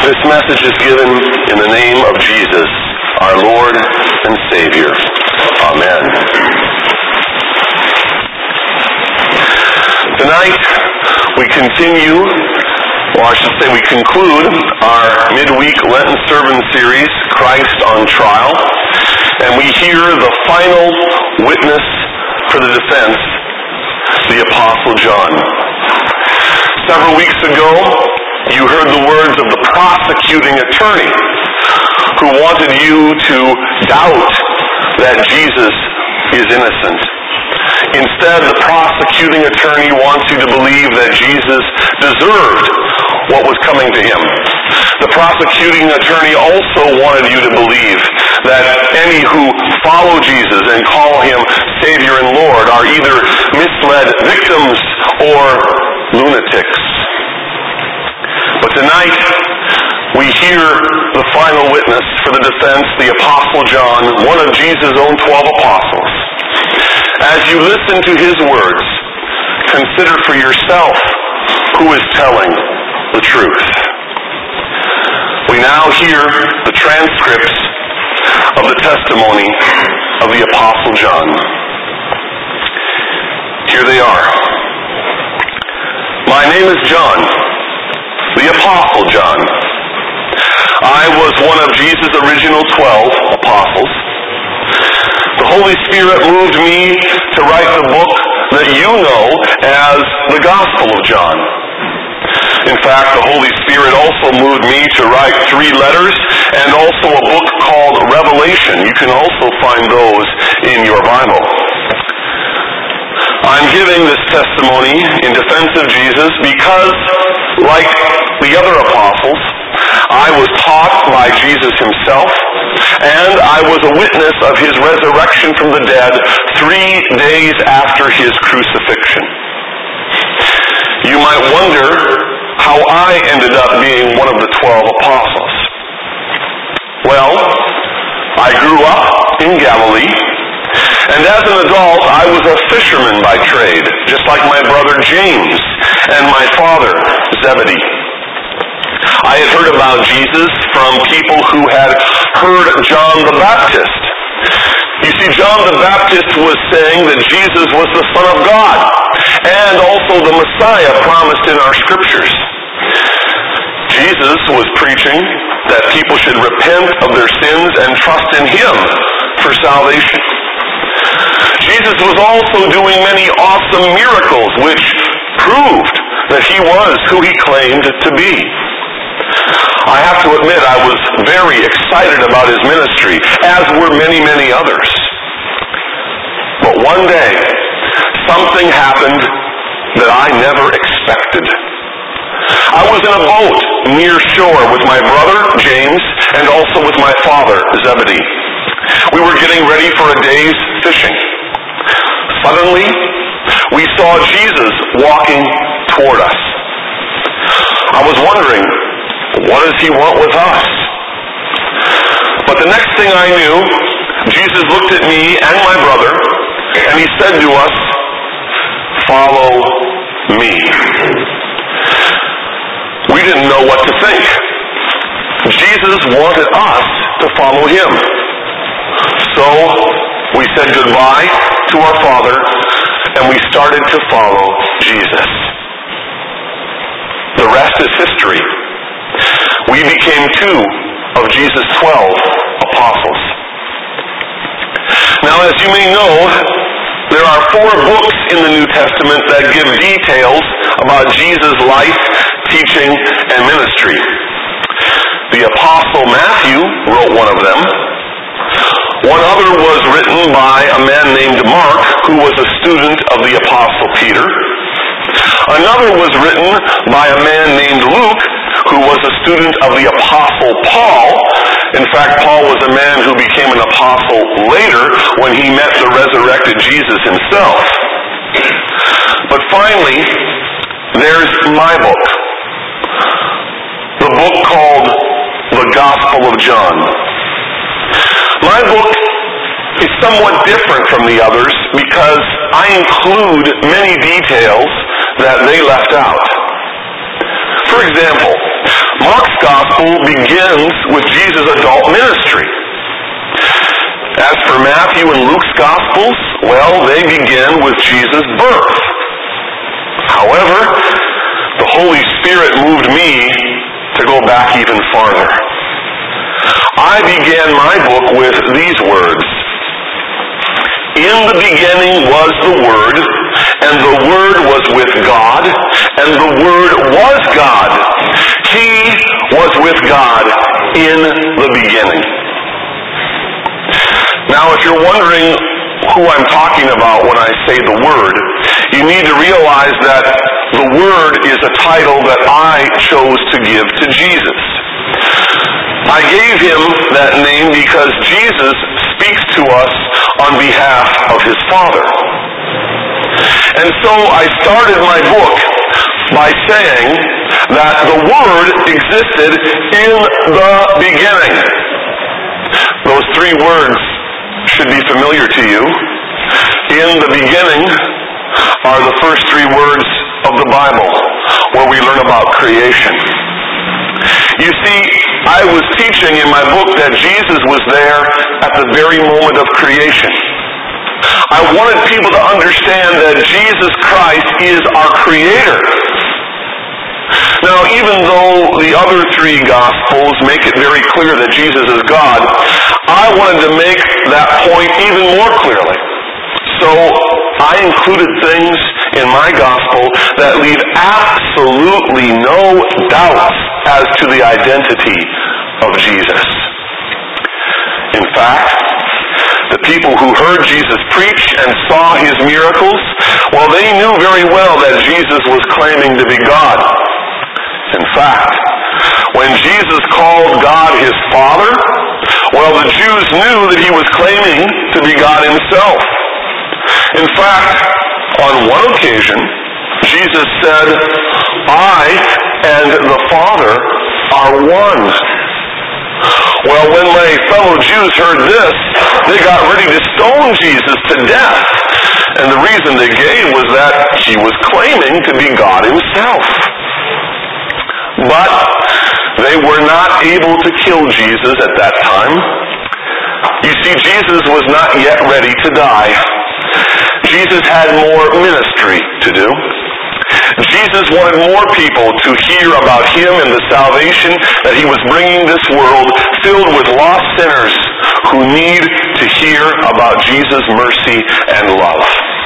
This message is given in the name of Jesus, our Lord and Savior. Amen. Tonight, we conclude our midweek Lenten sermon series, Christ on Trial, and we hear the final witness for the defense, the Apostle John. Several weeks ago, you heard the words of the prosecuting attorney who wanted you to doubt that Jesus is innocent. Instead, the prosecuting attorney wants you to believe that Jesus deserved what was coming to him. The prosecuting attorney also wanted you to believe that any who follow Jesus and call him Savior and Lord are either misled victims or lunatics. But tonight, we hear the final witness for the defense, the Apostle John, one of Jesus' own 12 apostles. As you listen to his words, consider for yourself who is telling the truth. We now hear the transcripts of the testimony of the Apostle John. Here they are. My name is John, the Apostle John. I was one of Jesus' original 12 apostles. The Holy Spirit moved me to write the book that you know as the Gospel of John. In fact, the Holy Spirit also moved me to write 3 letters and also a book called Revelation. You can also find those in your Bible. I'm giving this testimony in defense of Jesus because, like the other apostles, I was taught by Jesus himself, and I was a witness of his resurrection from the dead 3 days after his crucifixion. You might wonder how I ended up being one of the 12 apostles. Well, I grew up in Galilee, and as an adult, I was a fisherman by trade, just like my brother James and my father Zebedee. I had heard about Jesus from people who had heard John the Baptist. You see, John the Baptist was saying that Jesus was the Son of God and also the Messiah promised in our Scriptures. Jesus was preaching that people should repent of their sins and trust in him for salvation. Jesus was also doing many awesome miracles which proved that he was who he claimed to be. I have to admit I was very excited about his ministry, as were many, many others. But one day, something happened that I never expected. I was in a boat near shore with my brother, James, and also with my father, Zebedee. We were getting ready for a day's fishing. Suddenly, we saw Jesus walking toward us. I was wondering, what does he want with us? But the next thing I knew, Jesus looked at me and my brother, and he said to us, "Follow me." We didn't know what to think. Jesus wanted us to follow him. So we said goodbye to our Father, and we started to follow Jesus. The rest is history. We became 2 of Jesus' 12 apostles. Now, as you may know, there are 4 books in the New Testament that give details about Jesus' life, teaching, and ministry. The Apostle Matthew wrote one of them. One other was written by a man named Mark, who was a student of the Apostle Peter. Another was written by a man named Luke, who was a student of the Apostle Paul. In fact, Paul was a man who became an apostle later when he met the resurrected Jesus himself. But finally, there's my book. The book called The Gospel of John. My book is somewhat different from the others because I include many details that they left out. For example, Mark's gospel begins with Jesus' adult ministry. As for Matthew and Luke's gospels, well, they begin with Jesus' birth. However, the Holy Spirit moved me to go back even farther. I began my book with these words. In the beginning was the Word, and the Word was with God, and the Word was God. He was with God in the beginning. Now, if you're wondering who I'm talking about when I say the Word, you need to realize that the Word is a title that I chose to give to Jesus. I gave him that name because Jesus speaks to us on behalf of his Father. And so I started my book by saying that the Word existed in the beginning. Those three words should be familiar to you. In the beginning are the first three words of the Bible, where we learn about creation. You see, I was teaching in my book that Jesus was there at the very moment of creation. I wanted people to understand that Jesus Christ is our Creator. Now, even though the other three Gospels make it very clear that Jesus is God, I wanted to make that point even more clearly. So I included things in my Gospel that leave absolutely no doubts as to the identity of Jesus. In fact, the people who heard Jesus preach and saw his miracles, well, they knew very well that Jesus was claiming to be God. In fact, when Jesus called God his Father, well, the Jews knew that he was claiming to be God himself. In fact, on one occasion, Jesus said, I and the Father are one. Well, when my fellow Jews heard this, they got ready to stone Jesus to death. And the reason they gave was that he was claiming to be God himself. But they were not able to kill Jesus at that time. You see, Jesus was not yet ready to die. Jesus had more ministry to do. Jesus wanted more people to hear about him and the salvation that he was bringing this world filled with lost sinners who need to hear about Jesus' mercy and love.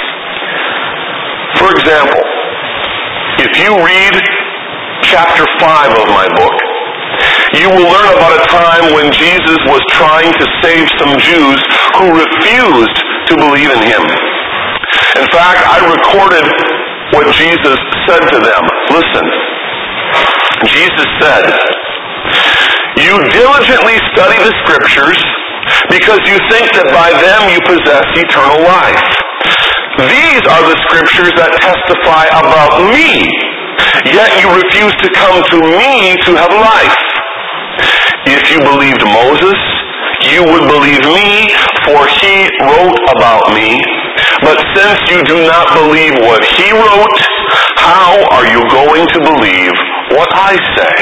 For example, if you read chapter 5 of my book, you will learn about a time when Jesus was trying to save some Jews who refused to believe in him. In fact, I recorded what Jesus said to them. Listen. Jesus said, you diligently study the Scriptures because you think that by them you possess eternal life. These are the Scriptures that testify about me, yet you refuse to come to me to have life. If you believed Moses, you would believe me, for he wrote about me. But since you do not believe what he wrote, how are you going to believe what I say?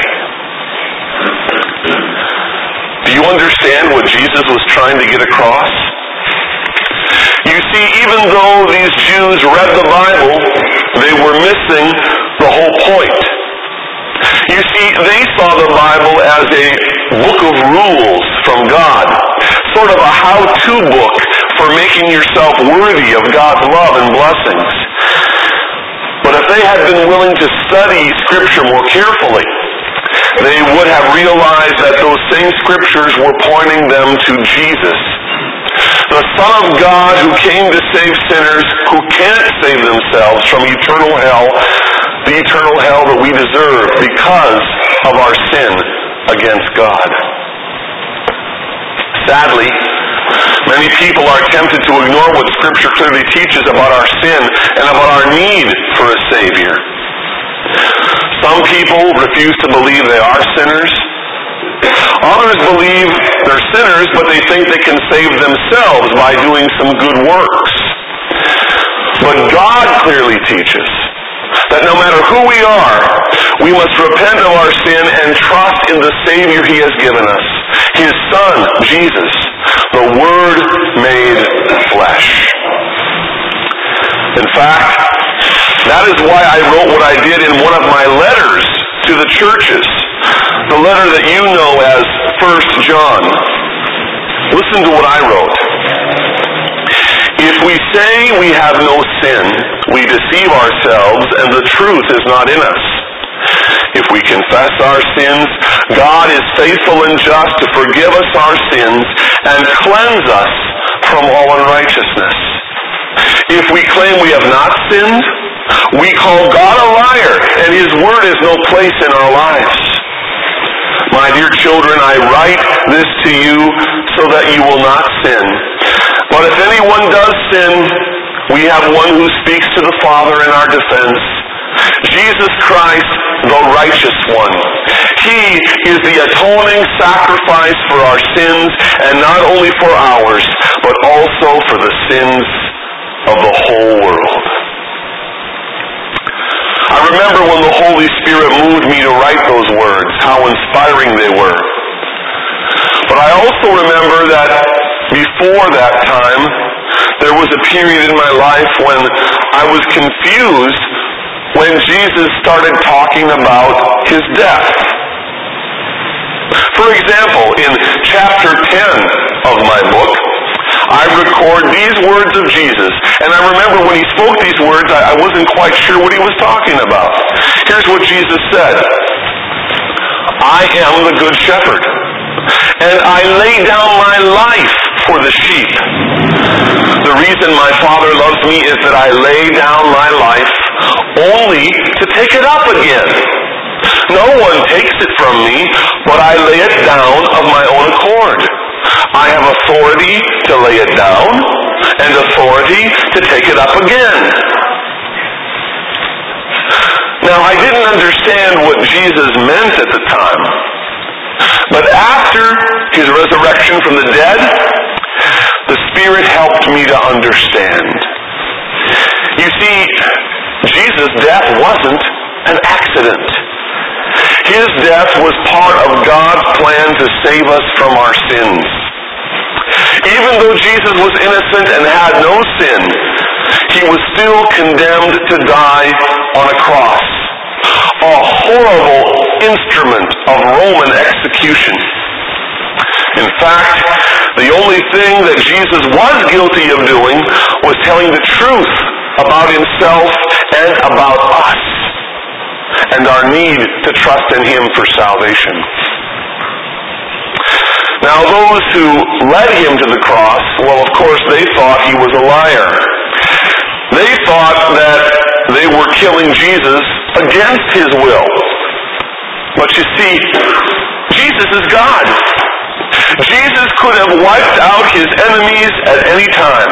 Do you understand what Jesus was trying to get across? You see, even though these Jews read the Bible, they were missing the whole point. You see, they saw the Bible as a book of rules from God, sort of a how-to book for making yourself worthy of God's love and blessings. But if they had been willing to study Scripture more carefully, they would have realized that those same Scriptures were pointing them to Jesus, the Son of God who came to save sinners who can't save themselves from eternal hell, the eternal hell that we deserve because of our sin against God. Sadly, many people are tempted to ignore what Scripture clearly teaches about our sin and about our need for a Savior. Some people refuse to believe they are sinners. Others believe they're sinners, but they think they can save themselves by doing some good works. But God clearly teaches that no matter who we are, we must repent of our sin and trust in the Savior He has given us, His Son, Jesus, the Word made flesh. In fact, that is why I wrote what I did in one of my letters to the churches, the letter that you know as 1 John. Listen to what I wrote. If we say we have no sin, we deceive ourselves, and the truth is not in us. If we confess our sins, God is faithful and just to forgive us our sins and cleanse us from all unrighteousness. If we claim we have not sinned, we call God a liar, and His word has no place in our lives. My dear children, I write this to you so that you will not sin. But if anyone does sin, we have one who speaks to the Father in our defense, Jesus Christ, the righteous one. He is the atoning sacrifice for our sins, and not only for ours, but also for the sins of the whole world. I remember when the Holy Spirit moved me to write those words, how inspiring they were. But I also remember that before that time, there was a period in my life when I was confused when Jesus started talking about His death. For example, in chapter 10 of my book, I record these words of Jesus. And I remember when He spoke these words, I wasn't quite sure what He was talking about. Here's what Jesus said. I am the good shepherd, and I lay down my life for the sheep. The reason my Father loves me is that I lay down my life only to take it up again. No one takes it from me, but I lay it down of my own accord. I have authority to lay it down and authority to take it up again. Now, I didn't understand what Jesus meant at the time. But after His resurrection from the dead, the Spirit helped me to understand. You see, Jesus' death wasn't an accident. His death was part of God's plan to save us from our sins. Even though Jesus was innocent and had no sin, He was still condemned to die on a cross, a horrible instrument of Roman execution. In fact, the only thing that Jesus was guilty of doing was telling the truth about Himself and about us, and our need to trust in Him for salvation. Now, those who led Him to the cross, well, of course, they thought He was a liar. They thought that they were killing Jesus against His will. But you see, Jesus is God. Jesus could have wiped out His enemies at any time.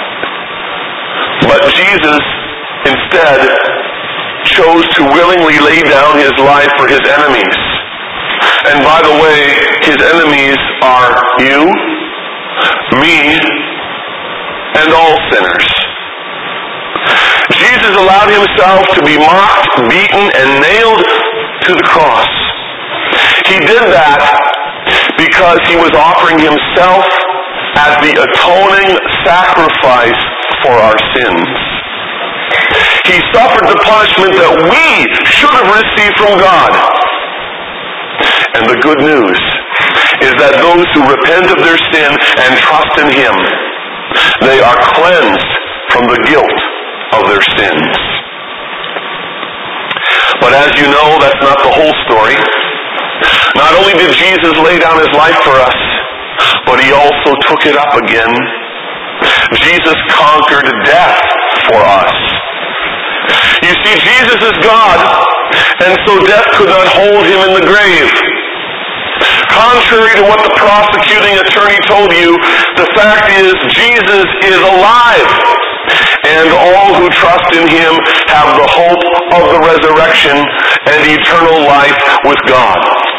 But Jesus, instead, chose to willingly lay down His life for His enemies. And by the way, His enemies are you, me, and all sinners. Jesus allowed Himself to be mocked, beaten, and nailed to the cross. He did that because He was offering Himself as the atoning sacrifice for our sins. He suffered the punishment that we should have received from God. And the good news is that those who repent of their sin and trust in Him, they are cleansed from the guilt of their sins. But as you know, that's not the whole story. Not only did Jesus lay down His life for us, but He also took it up again. Jesus conquered death for us. You see, Jesus is God, and so death could not hold Him in the grave. Contrary to what the prosecuting attorney told you, the fact is Jesus is alive, and all who trust in Him have the hope of the resurrection and eternal life with God.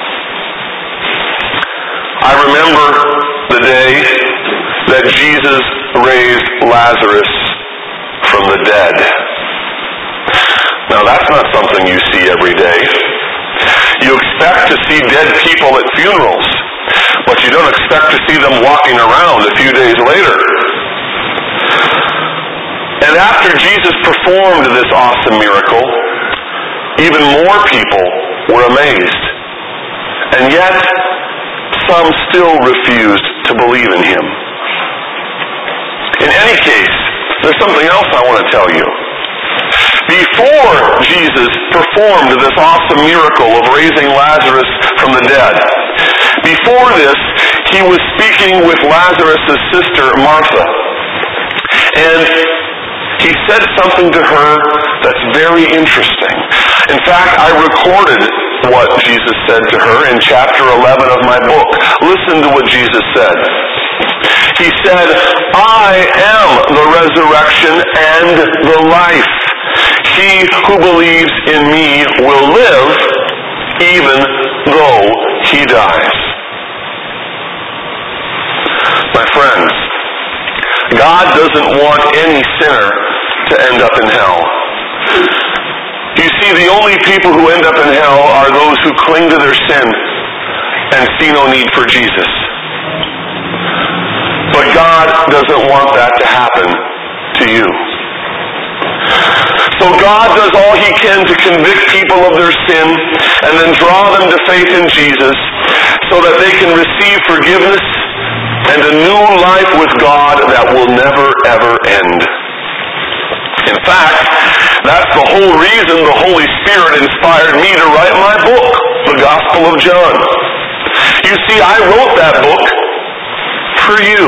I remember the day that Jesus raised Lazarus from the dead. Now, that's not something you see every day. You expect to see dead people at funerals, but you don't expect to see them walking around a few days later. And after Jesus performed this awesome miracle, even more people were amazed. And yet, some still refused to believe in him. In any case, there's something else I want to tell you. Before Jesus performed this awesome miracle of raising Lazarus from the dead, before this, he was speaking with Lazarus' sister, Martha. And he said something to her that's very interesting. In fact, I recorded what Jesus said to her in chapter 11 of my book. Listen to what Jesus said. He said, "I am the resurrection and the life. He who believes in me will live even though he dies." My friends, God doesn't want any sinner to end up in hell. You see, the only people who end up in hell are those who cling to their sin and see no need for Jesus. But God doesn't want that to happen to you. So God does all he can to convict people of their sin and then draw them to faith in Jesus so that they can receive forgiveness and a new life with God that will never, ever end. In fact, that's the whole reason the Holy Spirit inspired me to write my book, The Gospel of John. You see, I wrote that book for you.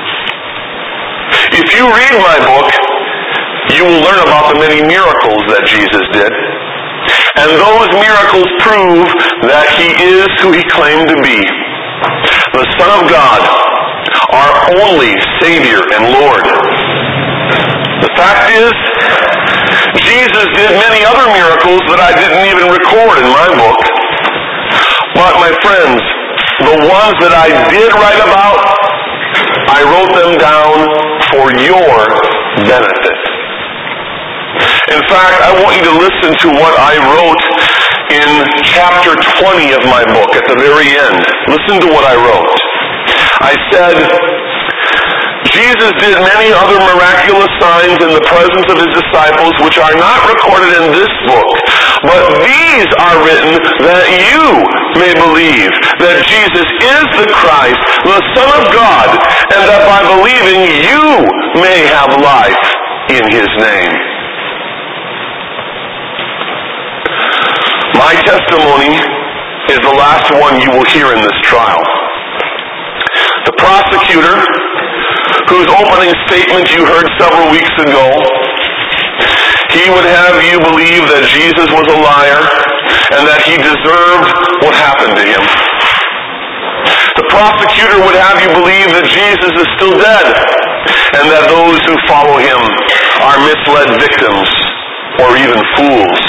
If you read my book, you will learn about the many miracles that Jesus did. And those miracles prove that he is who he claimed to be. The Son of God, our only Savior and Lord. The fact is, Jesus did many other miracles that I didn't even record in my book. But my friends, the ones that I did write about, I wrote them down for your benefit. In fact, I want you to listen to what I wrote in chapter 20 of my book at the very end. Listen to what I wrote. I said, Jesus did many other miraculous signs in the presence of his disciples which are not recorded in this book, but these are written that you may believe that Jesus is the Christ, the Son of God, and that by believing you may have life in his name. My testimony is the last one you will hear in this trial. The prosecutor, whose opening statement you heard several weeks ago, he would have you believe that Jesus was a liar and that he deserved what happened to him. The prosecutor would have you believe that Jesus is still dead and that those who follow him are misled victims or even fools.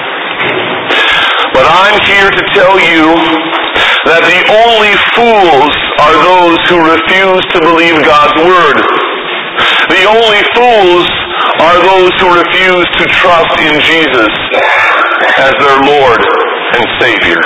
But I'm here to tell you that the only fools are those who refuse to believe God's Word. The only fools are those who refuse to trust in Jesus as their Lord and Savior.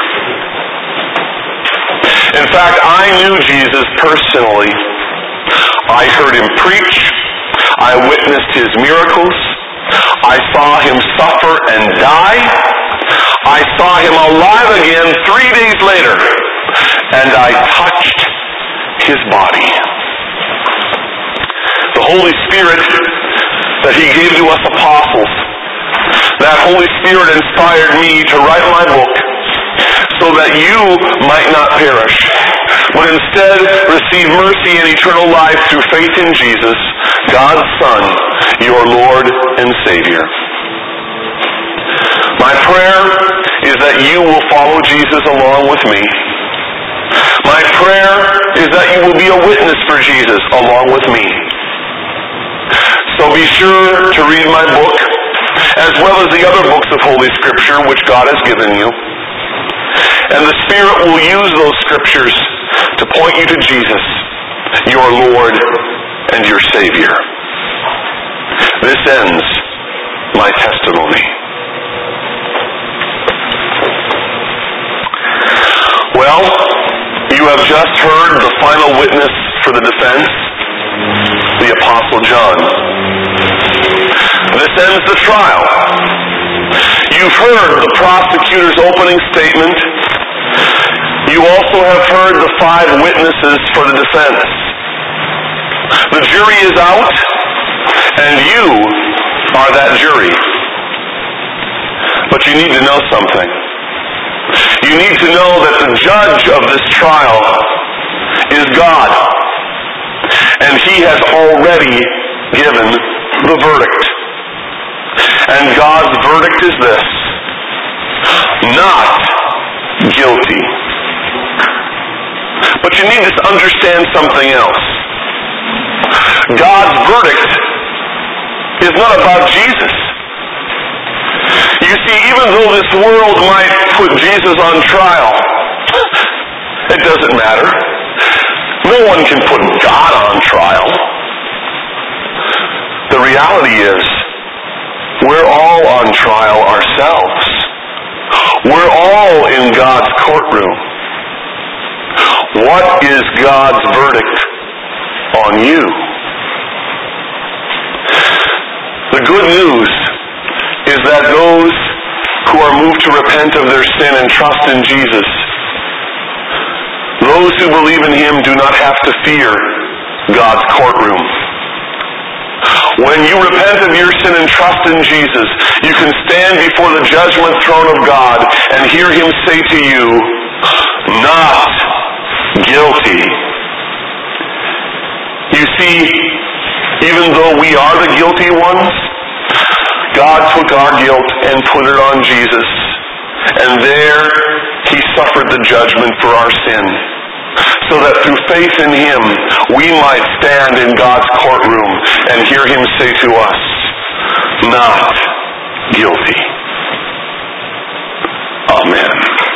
In fact, I knew Jesus personally. I heard him preach. I witnessed his miracles. I saw him suffer and die. I saw him alive again 3 days later, and I touched his body. The Holy Spirit that he gave to us apostles, that Holy Spirit inspired me to write my book so that you might not perish, but instead receive mercy and eternal life through faith in Jesus, God's Son, your Lord and Savior. My prayer is that you will follow Jesus along with me. My prayer is that you will be a witness for Jesus along with me. So be sure to read my book, as well as the other books of Holy Scripture which God has given you. And the Spirit will use those Scriptures to point you to Jesus, your Lord and your Savior. This ends my testimony. Well, you have just heard the final witness for the defense, the Apostle John. This ends the trial. You've heard the prosecutor's opening statement. You also have heard the 5 witnesses for the defense. The jury is out, and you are that jury. But you need to know something. You need to know that the judge of this trial is God. And He has already given the verdict. And God's verdict is this: not guilty. But you need to understand something else. God's verdict is not about Jesus. You see, even though this world might put Jesus on trial, it doesn't matter. No one can put God on trial. The reality is, we're all on trial ourselves. We're all in God's courtroom. What is God's verdict on you? The good news is that those who are moved to repent of their sin and trust in Jesus, those who believe in Him do not have to fear God's courtroom. When you repent of your sin and trust in Jesus, you can stand before the judgment throne of God and hear Him say to you, not guilty. You see, even though we are the guilty ones, God took our guilt and put it on Jesus. And there He suffered the judgment for our sin, so that through faith in Him, we might stand in God's courtroom and hear Him say to us, not guilty.